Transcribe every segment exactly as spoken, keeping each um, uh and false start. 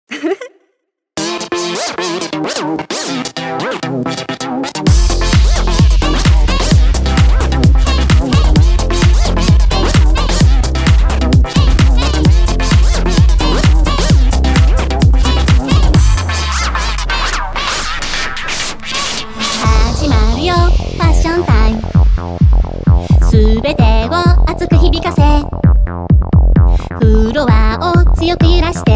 始まるよファッションタイム、すべてを熱く響かせ、フロアを強く揺らして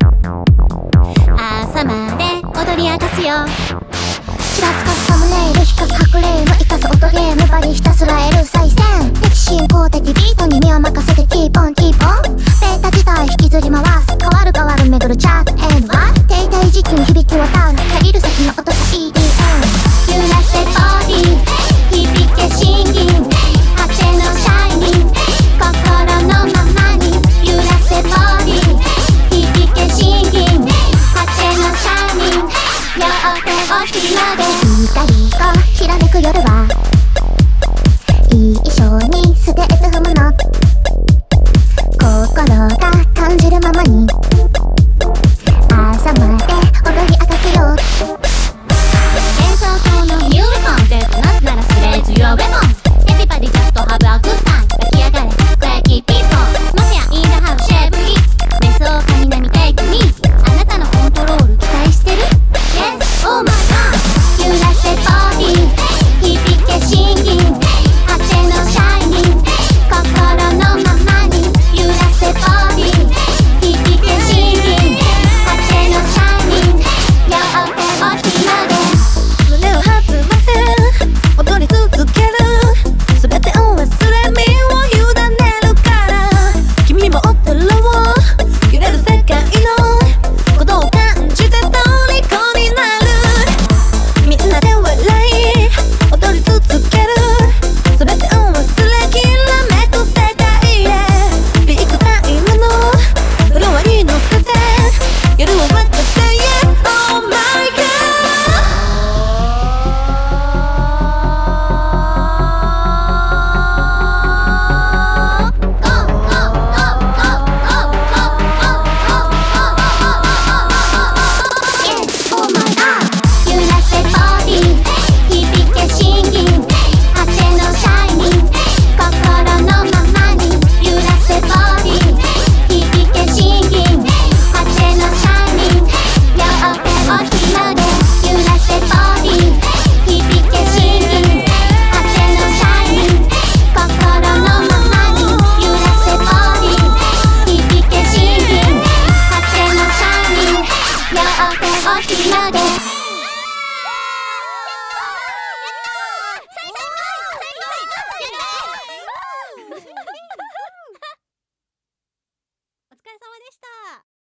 朝まで踊り明かすよ。 ちらつかすサムネイル、引かす白霊の生かす音ゲームバリひたすら得る再戦、敵進行的ビートに身を任せてキーポンキーポン、ベータ自体引きずり回す、変わる変わる巡るチャートエンドは停滞時期に響き渡る限る先の音が イーディーエム、 揺らせボディ響けシンギング、果てのシャイニング、心のままに揺らせボディ響けシンギング、果てのシャイニング、両手を広げ、 光がきらめく夜はいい衣装にステープ踏むの、心が感じるままに朝まで踊り明かすよ。 演奏家のニューウェポンでなすならスレーズ Your weapon Everybody just have a good time 湧き上がれクエキピーポー、もはやインダハウシェーブリー、瞑想家に波テイクにあなたのコントロール期待してる Yes, oh my god 揺らせボディ響けシンギング、果てのシャイニング、心のままに揺らせボディ響けシンギング、果てのシャイニング、両手を広げ、 胸を弾ませ踊り続ける、すべてを忘れ身を委ねるから、君も踊ろう揺れる世界のことを感じて虜になる、みんなで笑い踊り続ける、すべてを忘れきらめく世界へ、ビッグタイムのフロアに乗せて夜を渡って Yeah, oh my god お疲れ様でした。